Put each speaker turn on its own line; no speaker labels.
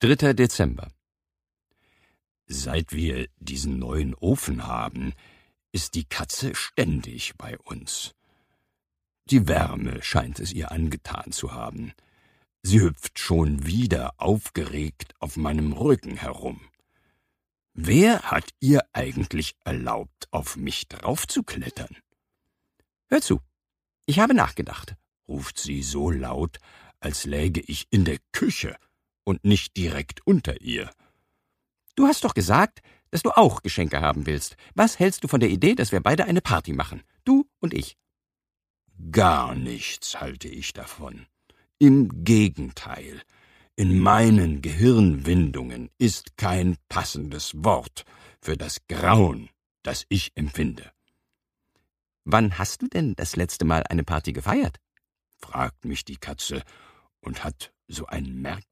3. Dezember. Seit wir diesen neuen Ofen haben, ist die Katze ständig bei uns. Die Wärme scheint es ihr angetan zu haben. Sie hüpft schon wieder aufgeregt auf meinem Rücken herum. Wer hat ihr eigentlich erlaubt, auf mich draufzuklettern? »Hör zu, ich habe nachgedacht«, ruft sie so laut, als läge ich in der Küche und nicht direkt unter ihr. »Du hast doch gesagt, dass du auch Geschenke haben willst. Was hältst du von der Idee, dass wir beide eine Party machen? Du und ich.« Gar nichts halte ich davon. Im Gegenteil, in meinen Gehirnwindungen ist kein passendes Wort für das Grauen, das ich empfinde. »Wann hast du denn das letzte Mal eine Party gefeiert?« fragt mich die Katze und hat so ein merkwürdiges